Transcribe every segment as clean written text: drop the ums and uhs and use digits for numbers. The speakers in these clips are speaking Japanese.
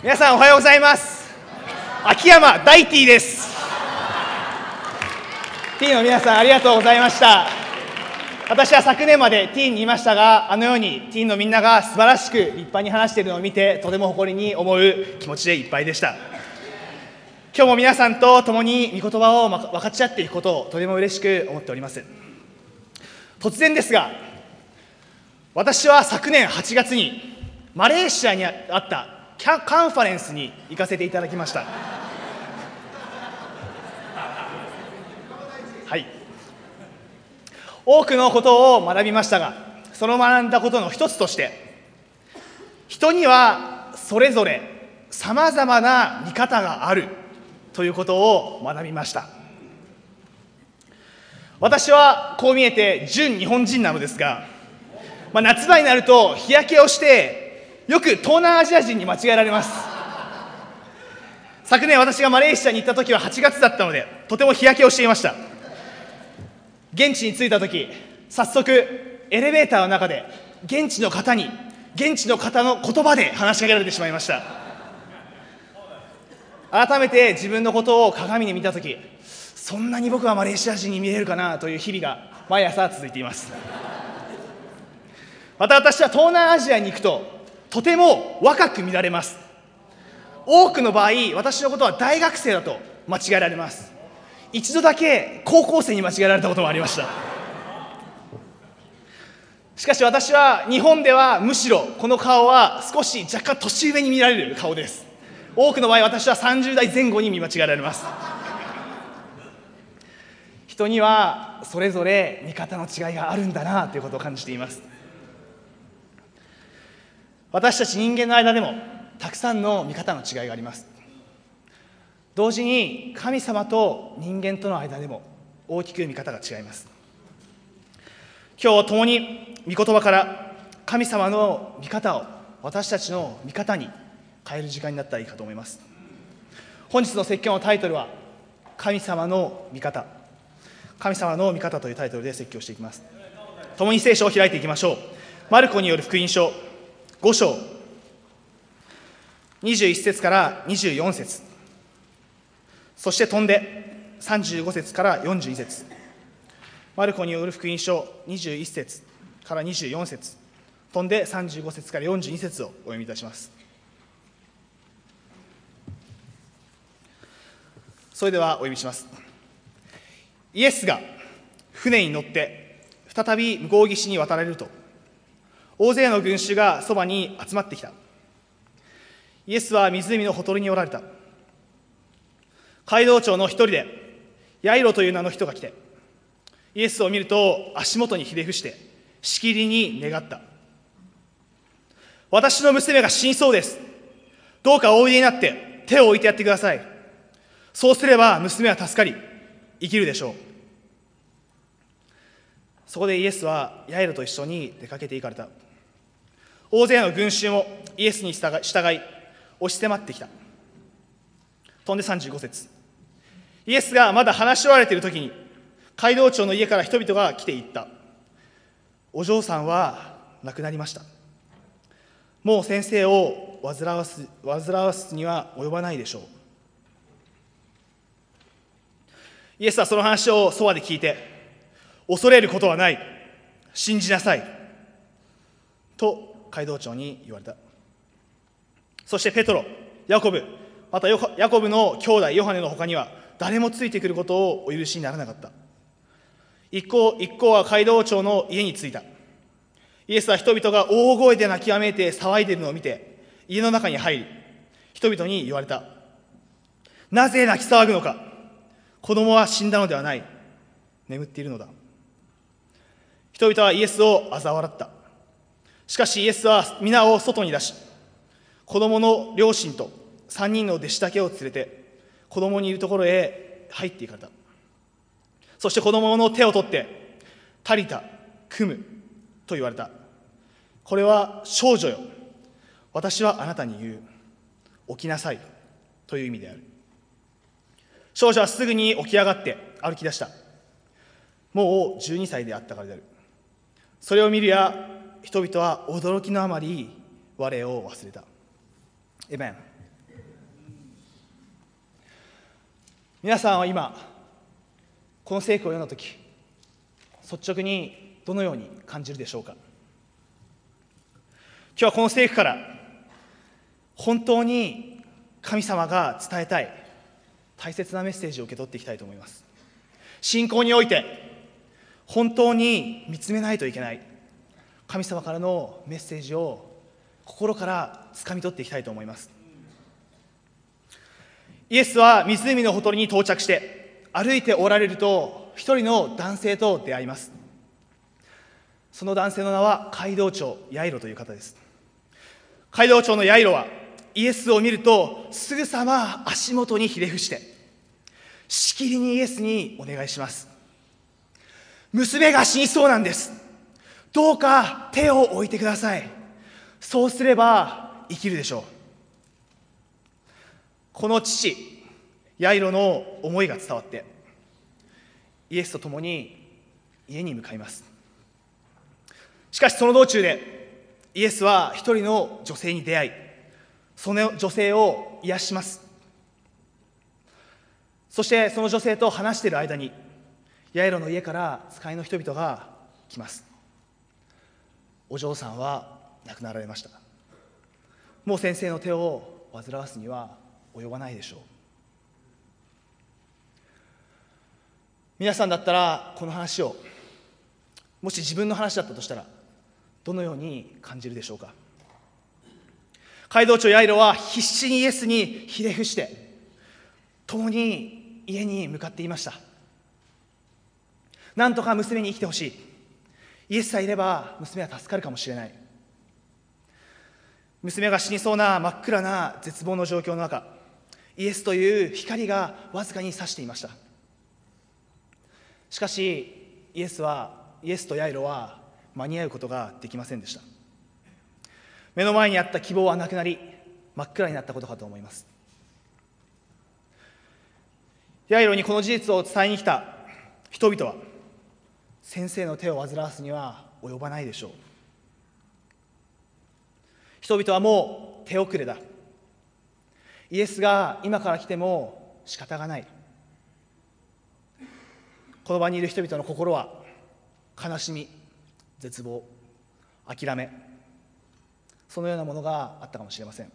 皆さんおはようございます。秋山大 T です。 T の皆さんありがとうございました。私は昨年まで T にいましたが、あのように T のみんなが素晴らしく立派に話しているのを見て、とても誇りに思う気持ちでいっぱいでした。今日も皆さんと共に御言葉を分かち合っていくことをとても嬉しく思っております。突然ですが、私は昨年8月にマレーシアにあったカンファレンスに行かせていただきました。はい、多くのことを学びましたが、その学んだことの一つとして、人にはそれぞれさまざまな見方があるということを学びました。私はこう見えて純日本人なのですが、夏場になると日焼けをしてよく東南アジア人に間違えられます。昨年私がマレーシアに行った時は8月だったので、とても日焼けをしていました。現地に着いた時、早速エレベーターの中で現地の方の言葉で話しかけられてしまいました。改めて自分のことを鏡に見た時、そんなに僕はマレーシア人に見えるかなという日々が毎朝続いています。また私は東南アジアに行くととても若く見られます。多くの場合、私のことは大学生だと間違えられます。一度だけ高校生に間違えられたこともありました。しかし私は日本ではむしろこの顔は少し若干年上に見られる顔です。多くの場合、私は30代前後に見間違えられます。人にはそれぞれ見方の違いがあるんだなということを感じています。私たち人間の間でもたくさんの見方の違いがあります。同時に神様と人間との間でも大きく見方が違います。今日共に御言葉から神様の見方を私たちの見方に変える時間になったらいいかと思います。本日の説教のタイトルは神様の見方、神様の見方というタイトルで説教していきます。共に聖書を開いていきましょう。マルコによる福音書5章21節から24節、そして飛んで35節から42節、マルコによる福音書21節から24節、飛んで35節から42節をお読みいたします。それではお読みします。イエスが船に乗って再び向こう岸に渡られると、大勢の群衆がそばに集まってきた。イエスは湖のほとりにおられた。街道長の一人でヤイロという名の人が来て、イエスを見ると足元にひれ伏してしきりに願った。私の娘が死にそうです。どうかおいでになって手を置いてやってください。そうすれば娘は助かり生きるでしょう。そこでイエスはヤイロと一緒に出かけて行かれた。大勢の群衆もイエスに従い押し迫ってきた。飛んで35節、イエスがまだ話し終われている時に街道長の家から人々が来て言った。お嬢さんは亡くなりました。もう先生を煩わすには及ばないでしょう。イエスはその話をそばで聞いて、恐れることはない、信じなさいと街道長に言われた。そしてペトロ、ヤコブ、またヤコブの兄弟ヨハネの他には誰もついてくることをお許しにならなかった。一行は街道長の家に着いた。イエスは人々が大声で泣きわめいて騒いでいるのを見て、家の中に入り、人々に言われた。なぜ泣き騒ぐのか。子供は死んだのではない。眠っているのだ。人々はイエスを嘲笑った。しかしイエスは皆を外に出し、子供の両親と3人の弟子だけを連れて子供にいるところへ入っていかれた。そして子供の手を取ってタリタ・クムと言われた。これは少女よ、私はあなたに言う、起きなさいという意味である。少女はすぐに起き上がって歩き出した。もう12歳であったからである。それを見るや人々は驚きのあまり我を忘れた。Amen。 皆さんは今この聖句を読んだとき、率直にどのように感じるでしょうか。今日はこの聖句から本当に神様が伝えたい大切なメッセージを受け取っていきたいと思います。信仰において本当に見つめないといけない神様からのメッセージを心から掴み取っていきたいと思います。イエスは湖のほとりに到着して歩いておられると一人の男性と出会います。その男性の名は街道長ヤイロという方です。街道長のヤイロはイエスを見るとすぐさま足元にひれ伏してしきりにイエスにお願いします。娘が死にそうなんです。どうか手を置いてください。そうすれば生きるでしょう。この父ヤイロの思いが伝わってイエスと共に家に向かいます。しかしその道中でイエスは一人の女性に出会い、その女性を癒します。そしてその女性と話している間にヤイロの家から使いの人々が来ます。お嬢さんは亡くなられました。もう先生の手を煩わすには及ばないでしょう。皆さんだったらこの話をもし自分の話だったとしたらどのように感じるでしょうか。街道長ヤイロは必死にイエスにひれ伏して共に家に向かっていました。なんとか娘に生きてほしい。イエスさえいれば娘は助かるかもしれない。娘が死にそうな真っ暗な絶望の状況の中、イエスという光がわずかに差していました。しかしイエスとヤイロは間に合うことができませんでした。目の前にあった希望はなくなり真っ暗になったことかと思います。ヤイロにこの事実を伝えに来た人々は先生の手を煩わすには及ばないでしょう。人々はもう手遅れだ。イエスが今から来ても仕方がない。この場にいる人々の心は悲しみ、絶望、諦め、そのようなものがあったかもしれません。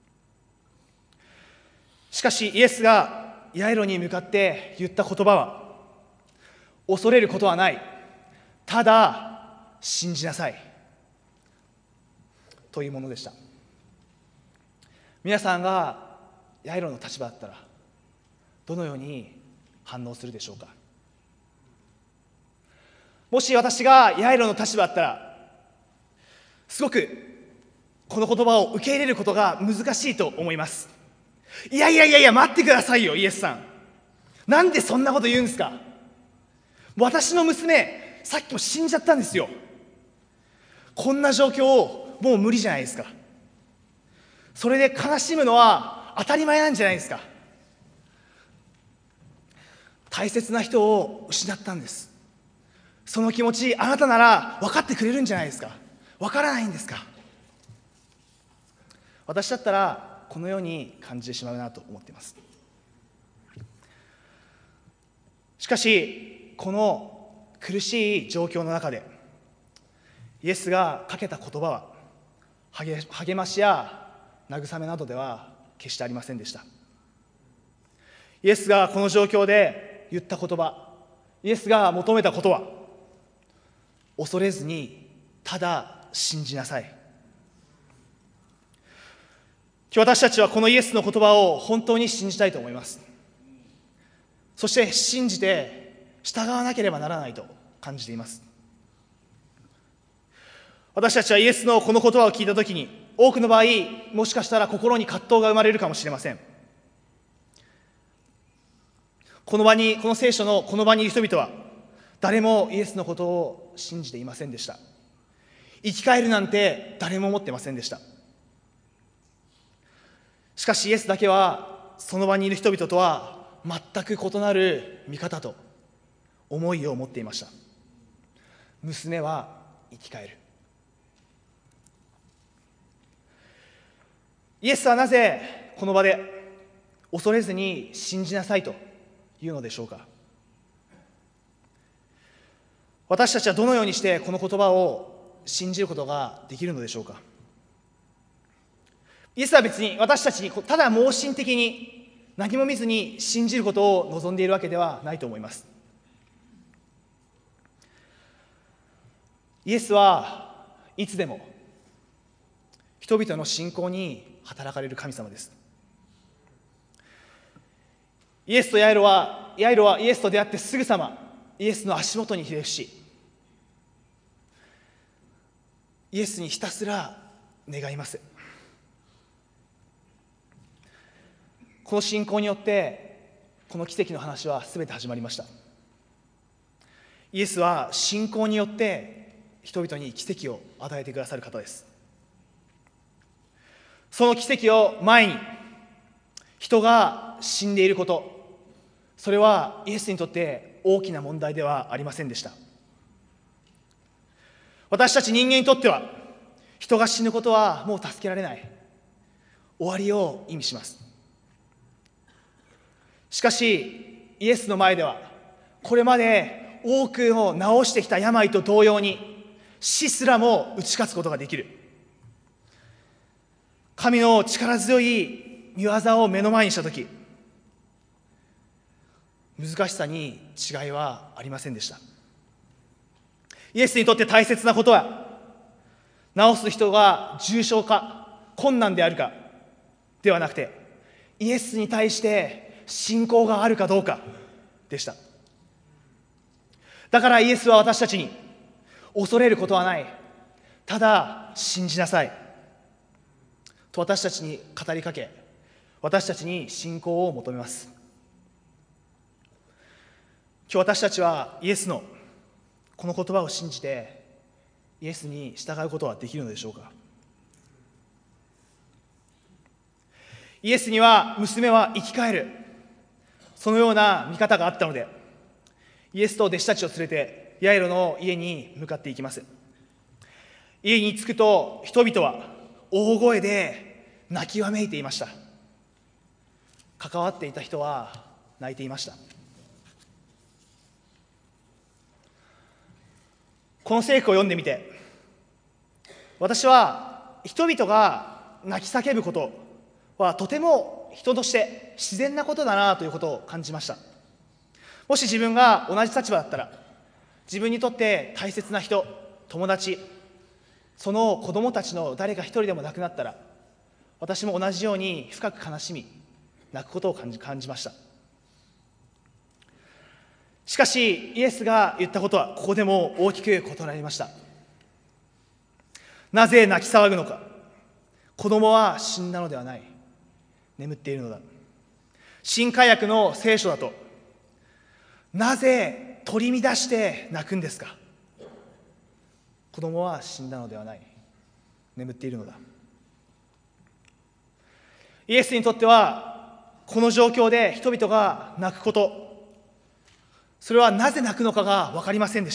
しかしイエスがヤイロに向かって言った言葉は、恐れることはない、ただ信じなさいというものでした。皆さんがヤイロの立場だったらどのように反応するでしょうか。もし私がヤイロの立場だったらすごくこの言葉を受け入れることが難しいと思います。いや待ってくださいよイエスさん、なんでそんなこと言うんですか。私の娘さっきも死んじゃったんですよ。こんな状況もう無理じゃないですか。それで悲しむのは当たり前なんじゃないですか。大切な人を失ったんです。その気持ちあなたなら分かってくれるんじゃないですか。分からないんですか。私だったらこのように感じてしまうなと思っています。しかしこの苦しい状況の中でイエスがかけた言葉は励ましや慰めなどでは決してありませんでした。イエスがこの状況で言った言葉、イエスが求めたことは、恐れずにただ信じなさい。今日私たちはこのイエスの言葉を本当に信じたいと思います。そして信じて従わなければならないと感じています。私たちはイエスのこの言葉を聞いたときに、多くの場合もしかしたら心に葛藤が生まれるかもしれません。この聖書のこの場にいる人々は誰もイエスのことを信じていませんでした。生き返るなんて誰も思ってませんでした。しかしイエスだけはその場にいる人々とは全く異なる見方と思いを持っていました。娘は生き返る。イエスはなぜこの場で恐れずに信じなさいと言うのでしょうか。私たちはどのようにしてこの言葉を信じることができるのでしょうか。イエスは別に私たちにただ盲信的に何も見ずに信じることを望んでいるわけではないと思います。イエスはいつでも人々の信仰に働かれる神様です。イエスとヤイロはイエスと出会ってすぐさまイエスの足元にひれ伏し、イエスにひたすら願います。この信仰によってこの奇跡の話は全て始まりました。イエスは信仰によって人々に奇跡を与えてくださる方です。その奇跡を前に人が死んでいること、それはイエスにとって大きな問題ではありませんでした。私たち人間にとっては人が死ぬことはもう助けられない、終わりを意味します。しかしイエスの前ではこれまで多くを治してきた病と同様に死すらも打ち勝つことができる。神の力強い御業を目の前にしたとき、難しさに違いはありませんでした。イエスにとって大切なことは、治す人が重症か困難であるかではなくて、イエスに対して信仰があるかどうかでした。だからイエスは私たちに、恐れることはない、ただ信じなさいと私たちに語りかけ、私たちに信仰を求めます。今日私たちはイエスのこの言葉を信じてイエスに従うことはできるのでしょうか。イエスには娘は生き返る、そのような見方があったので、イエスと弟子たちを連れてヤイロの家に向かっていきます。家に着くと人々は大声で泣きわめいていました。関わっていた人は泣いていました。この聖句を読んでみて、私は人々が泣き叫ぶことはとても人として自然なことだなということを感じました。もし自分が同じ立場だったら、自分にとって大切な人、友達、その子供たちの誰か一人でも亡くなったら、私も同じように深く悲しみ、泣くことを感じました。しかしイエスが言ったことはここでも大きく異なりました。なぜ泣き騒ぐのか。子供は死んだのではない、眠っているのだ。新海訳の聖書だと、なぜ取り乱して泣くんですか。子供は死んだのではない、眠っているのだ。イエスにとってはこの状況で人々が泣くこと、それはなぜ泣くのかが分かりませんでした。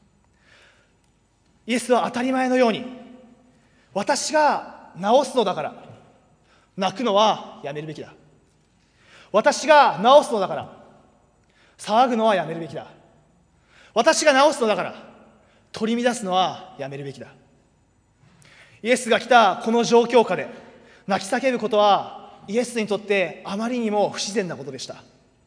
イエスは当たり前のように、私が治すのだから泣くのはやめるべきだ、私が治すのだから騒ぐのはやめるべきだ、私が治すのだから取り乱すのはやめるべきだ。イエスが来たこの状況下で泣き叫ぶことはイエスにとってあまりにも不自然なことでした。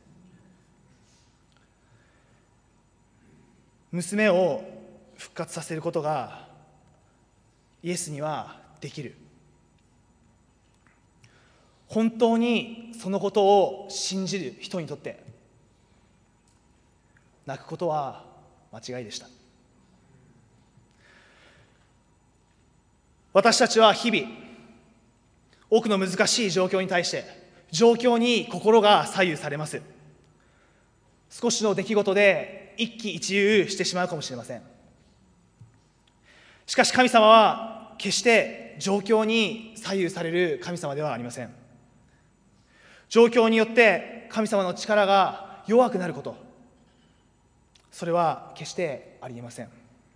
娘を復活させることがイエスにはできる。本当にそのことを信じる人にとって泣くことは間違いでした。私たちは日々多くの難しい状況に対して状況に心が左右されます。少しの出来事で一喜一憂してしまうかもしれません。しかし神様は決して状況に左右される神様ではありません。状況によって神様の力が弱くなること、それは決してありえません。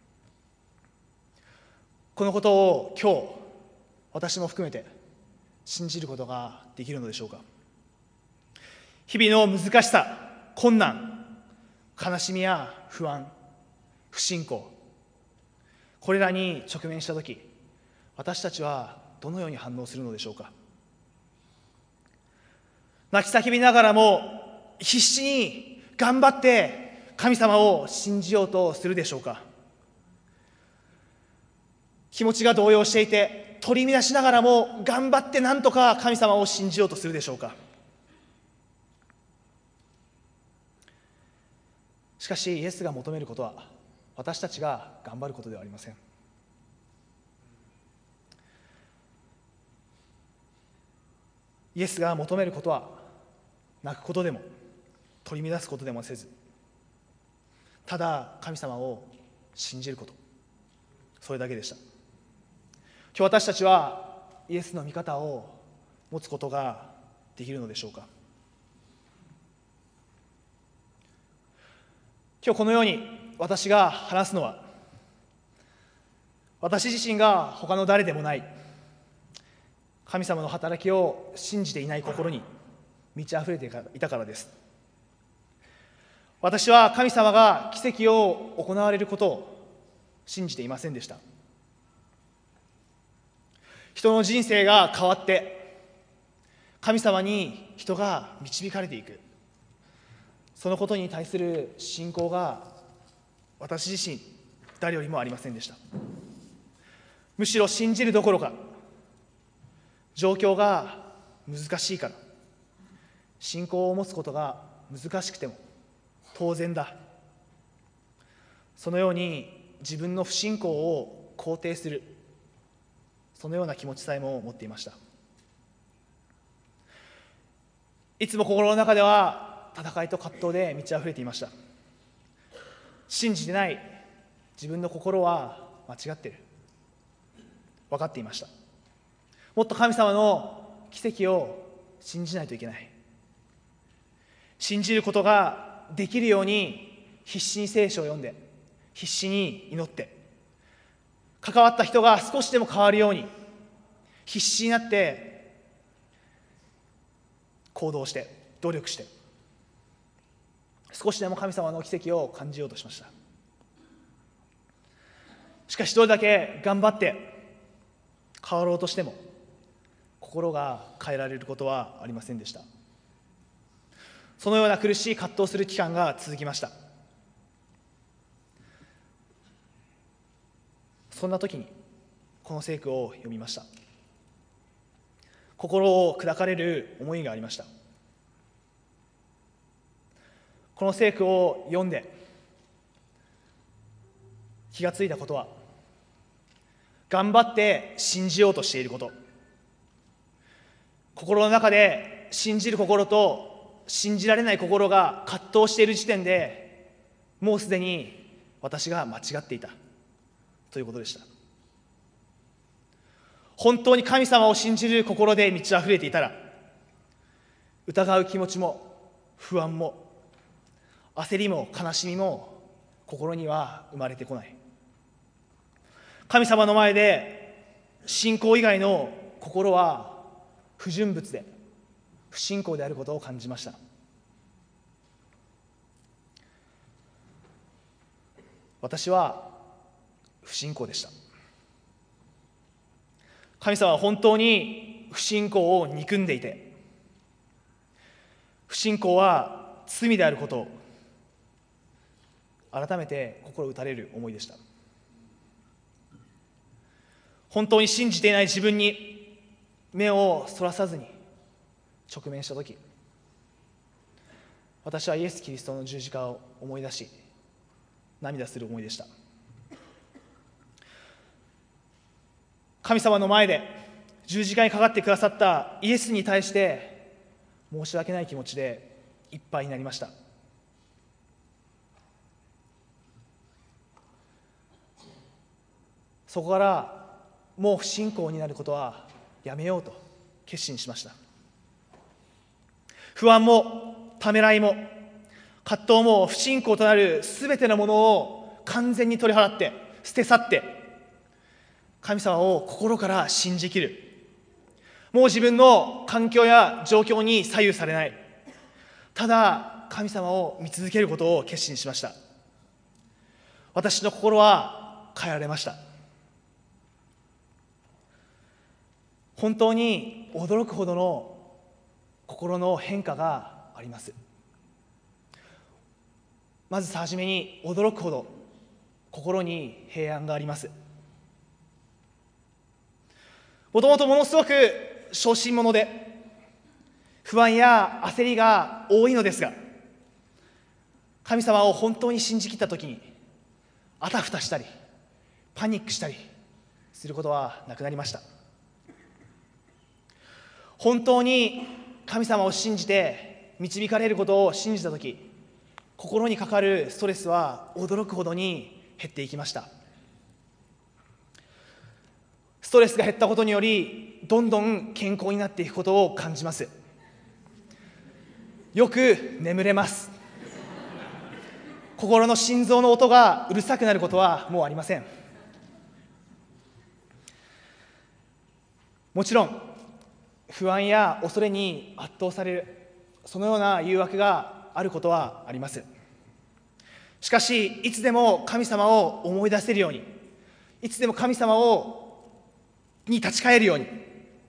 このことを今日私も含めて信じることができるのでしょうか。日々の難しさ、 困難、悲しみや不安、不信仰、これらに直面したとき、私たちはどのように反応するのでしょうか。泣き叫びながらも必死に頑張って神様を信じようとするでしょうか。気持ちが動揺していて取り乱しながらも頑張って何とか神様を信じようとするでしょうか。しかしイエスが求めることは私たちが頑張ることではありません。イエスが求めることは泣くことでも取り乱すことでもせず、ただ神様を信じること、それだけでした。今日私たちはイエスの御方を持つことができるのでしょうか。今日このように私が話すのは、私自身が他の誰でもない神様の働きを信じていない心に満ち溢れていたからです。私は神様が奇跡を行われることを信じていませんでした。人の人生が変わって神様に人が導かれていく、そのことに対する信仰が私自身誰よりもありませんでした。むしろ信じるどころか、状況が難しいから、信仰を持つことが難しくても当然だ、そのように自分の不信仰を肯定する、そのような気持ちさえも持っていました。いつも心の中では戦いと葛藤で満ち溢れていました。信じてない自分の心は間違っている、分かっていました。もっと神様の奇跡を信じないといけない。信じることができるように必死に聖書を読んで、必死に祈って、関わった人が少しでも変わるように必死になって行動して、努力して、少しでも神様の奇跡を感じようとしました。しかしどれだけ頑張って変わろうとしても心が変えられることはありませんでした。そのような苦しい葛藤する期間が続きました。そんな時にこの聖句を読みました。心を砕かれる思いがありました。この聖句を読んで気がついたことは、頑張って信じようとしていること、心の中で信じる心と信じられない心が葛藤している時点で、もうすでに私が間違っていたということでした。本当に神様を信じる心で満ち溢れていたら、疑う気持ちも不安も焦りも悲しみも心には生まれてこない。神様の前で信仰以外の心は不純物で不信仰であることを感じました。私は不信仰でした。神様は本当に不信仰を憎んでいて、不信仰は罪であることを改めて心打たれる思いでした。本当に信じていない自分に目をそらさずに直面したとき、私はイエス・キリストの十字架を思い出し涙する思いでした。神様の前で十字架にかかってくださったイエスに対して申し訳ない気持ちでいっぱいになりました。そこからもう不信仰になることはやめようと決心しました。不安もためらいも葛藤も不信仰となるすべてのものを完全に取り払って捨て去って、神様を心から信じきる。もう自分の環境や状況に左右されない。ただは神様を見続けることを決心しました。私の心は変えられました。本当に驚くほどの心の変化があります。まずはじめに、驚くほど心に平安があります。もともとものすごく小心者で不安や焦りが多いのですが、神様を本当に信じきったときにあたふたしたりパニックしたりすることはなくなりました。本当に神様を信じて導かれることを信じたとき、心にかかるストレスは驚くほどに減っていきました。ストレスが減ったことにより、どんどん健康になっていくことを感じます。よく眠れます。心の心臓の音がうるさくなることはもうありません。もちろん不安や恐れに圧倒される、そのような誘惑があることはあります。しかし、いつでも神様を思い出せるように、いつでも神様に立ち返るように、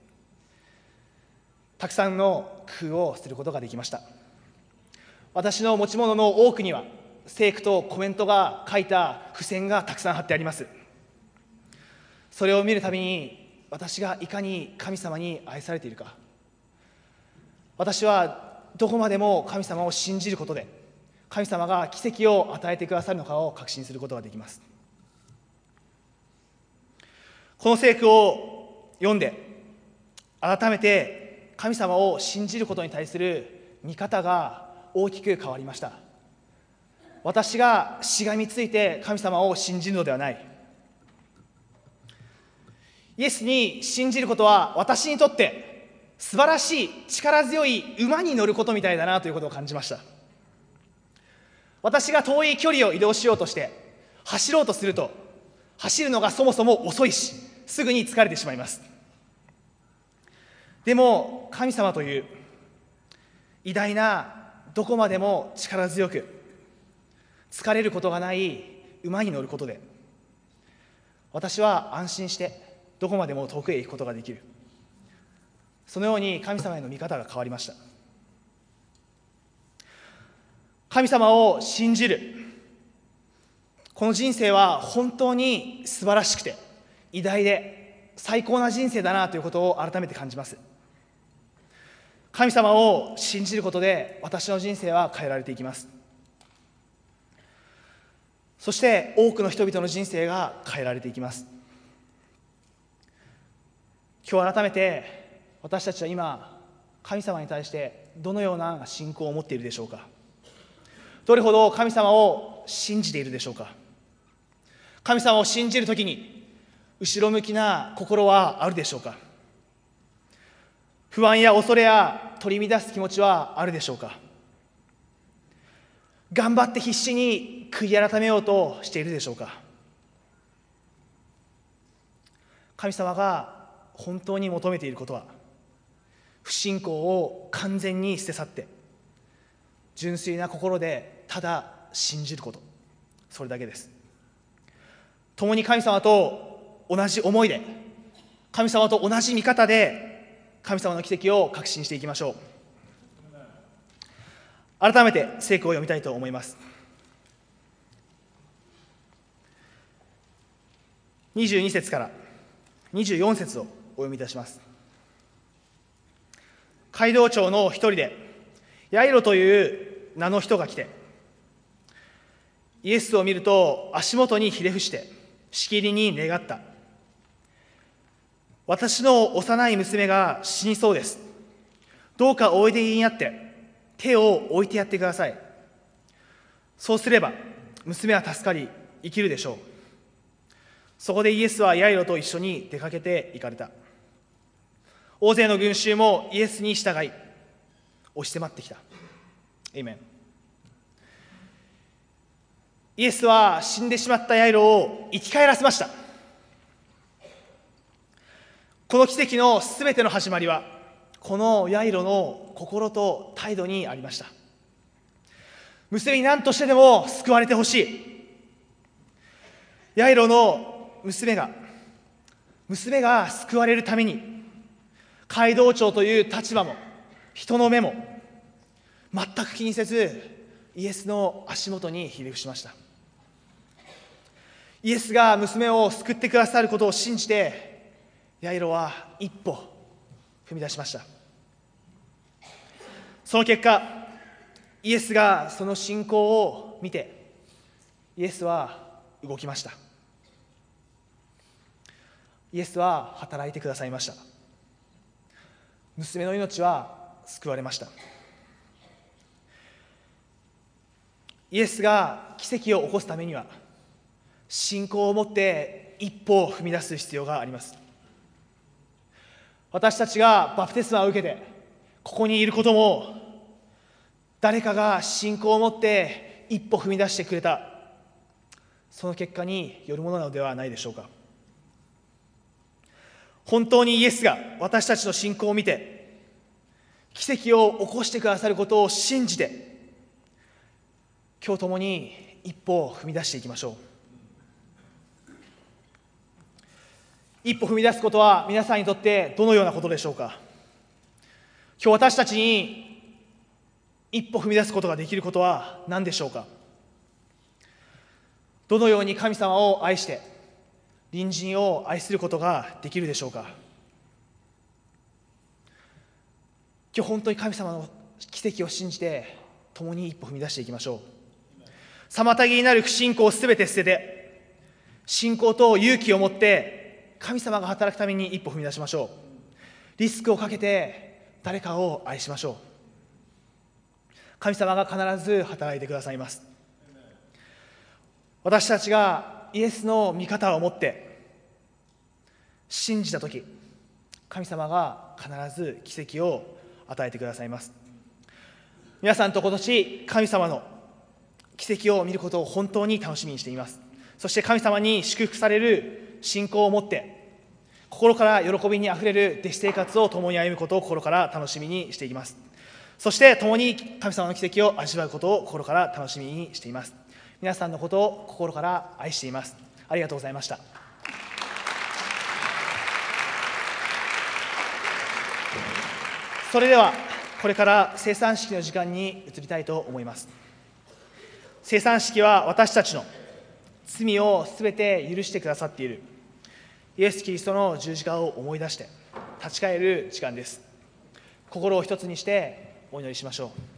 たくさんの工夫をすることができました。私の持ち物の多くには聖句とコメントが書いた付箋がたくさん貼ってあります。それを見るたびに、私がいかに神様に愛されているか、私はどこまでも神様を信じることで神様が奇跡を与えてくださるのかを確信することができます。この聖句を読んで改めて神様を信じることに対する見方が大きく変わりました。私がしがみついて神様を信じるのではない。イエスに信じることは私にとって素晴らしい力強い馬に乗ることみたいだなということを感じました。私が遠い距離を移動しようとして走ろうとすると、走るのがそもそも遅いし、すぐに疲れてしまいます。でも神様という偉大な、どこまでも力強く疲れることがない馬に乗ることで、私は安心してどこまでも遠くへ行くことができる。そのように神様への見方が変わりました。神様を信じる、この人生は本当に素晴らしくて偉大で最高な人生だなということを改めて感じます。神様を信じることで私の人生は変えられていきます。そして多くの人々の人生が変えられていきます。今日改めて私たちは今、神様に対してどのような信仰を持っているでしょうか。どれほど神様を信じているでしょうか。神様を信じるときに後ろ向きな心はあるでしょうか。不安や恐れや取り乱す気持ちはあるでしょうか。頑張って必死に悔い改めようとしているでしょうか。神様が本当に求めていることは、不信仰を完全に捨て去って純粋な心でただ信じること、それだけです。共に神様と同じ思いで、神様と同じ見方で神様の奇跡を確信していきましょう。改めて聖句を読みたいと思います。22節から24節をお読みいたします。街道長の一人でヤイロという名の人が来て、イエスを見ると足元にひれ伏してしきりに願った。私の幼い娘が死にそうです。どうかおいでになって手を置いてやってください。そうすれば娘は助かり生きるでしょう。そこでイエスはヤイロと一緒に出かけて行かれた。大勢の群衆もイエスに従い押し迫ってきた。アーメン。イエスは死んでしまったヤイロを生き返らせました。この奇跡のすべての始まりはこのヤイロの心と態度にありました。 娘に何としてでも救われてほしい。ヤイロの娘が救われるために、街道長という立場も人の目も全く気にせず、イエスの足元にひれ伏しました。イエスが娘を救ってくださることを信じて、ヤイロは一歩踏み出しました。その結果、イエスがその信仰を見て、イエスは動きました。イエスは働いてくださいました。娘の命は救われました。イエスが奇跡を起こすためには、信仰を持って一歩を踏み出す必要があります。私たちがバプテスマを受けてここにいることも、誰かが信仰を持って一歩踏み出してくれた、その結果によるものなのではないでしょうか。本当にイエスが私たちの信仰を見て奇跡を起こしてくださることを信じて、今日共に一歩を踏み出していきましょう。一歩踏み出すことは皆さんにとってどのようなことでしょうか。今日私たちに一歩踏み出すことができることは何でしょうか。どのように神様を愛して隣人を愛することができるでしょうか。今日本当に神様の奇跡を信じて共に一歩踏み出していきましょう。妨げになる不信仰をすべて捨てて、信仰と勇気を持って神様が働くために一歩踏み出しましょう。リスクをかけて誰かを愛しましょう。神様が必ず働いてくださいます。私たちがイエスの御方を持って信じたとき、神様が必ず奇跡を与えてくださいます。皆さんと今年神様の奇跡を見ることを本当に楽しみにしています。そして神様に祝福される信仰を持って心から喜びにあふれる弟子生活を共に歩むことを心から楽しみにしていきます。そして共に神様の奇跡を味わうことを心から楽しみにしています。皆さんのことを心から愛しています。ありがとうございました。それではこれから聖餐式の時間に移りたいと思います。聖餐式は私たちの罪をすべて許してくださっているイエス・キリストの十字架を思い出して立ち返る時間です。心を一つにしてお祈りしましょう。